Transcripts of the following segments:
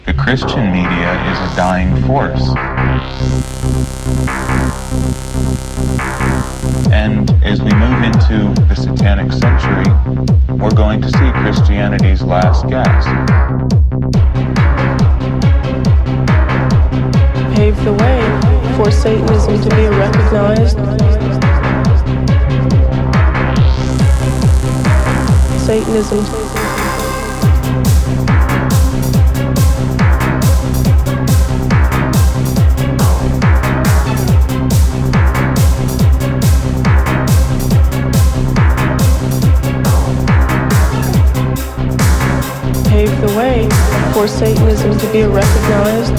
The Christian media is a dying force. And as we move into the satanic century, we're going to see Christianity's last gasp. Pave the way for Satanism to be recognized. Satanism. Pave the way for Satanism to be recognized.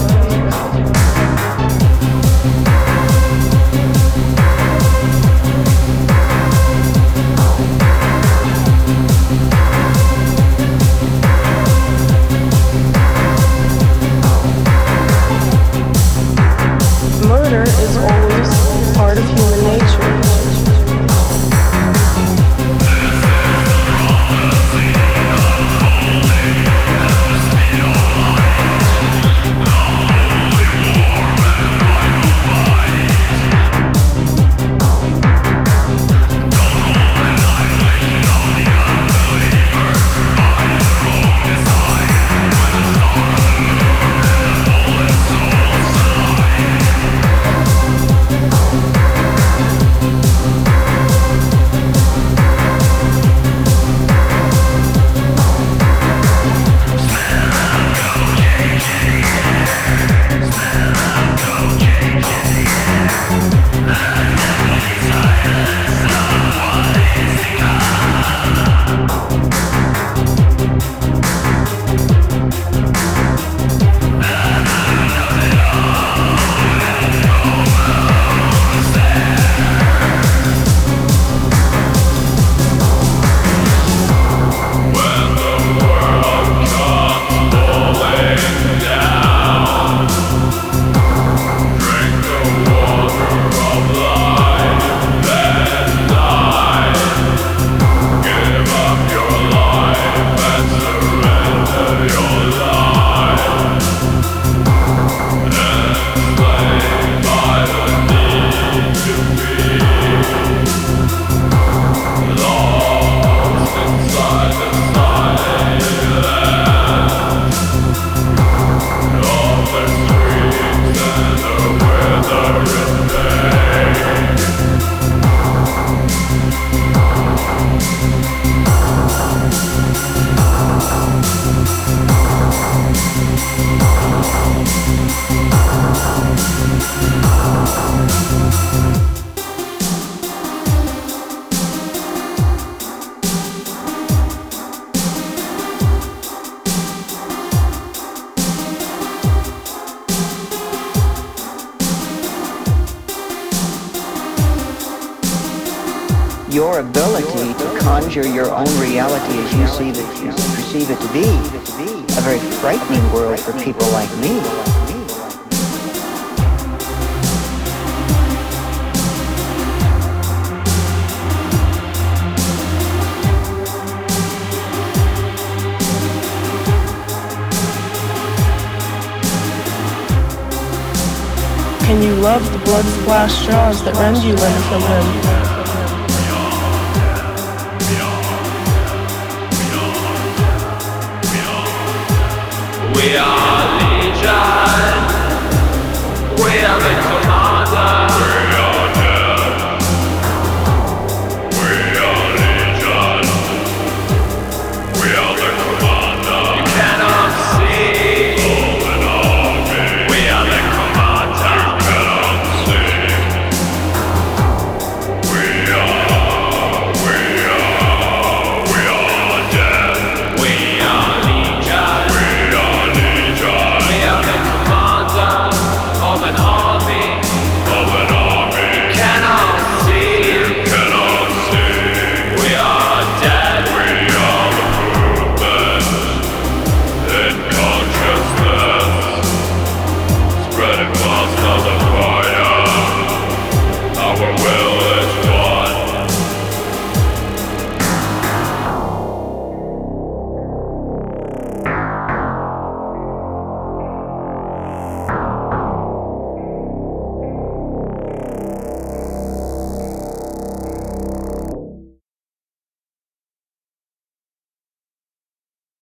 Murder is always part of human nature. Your ability to conjure your own reality as you perceive it to be a very frightening world for people like me. Can you love the blood-splashed jaws that rend you limb from limb? We are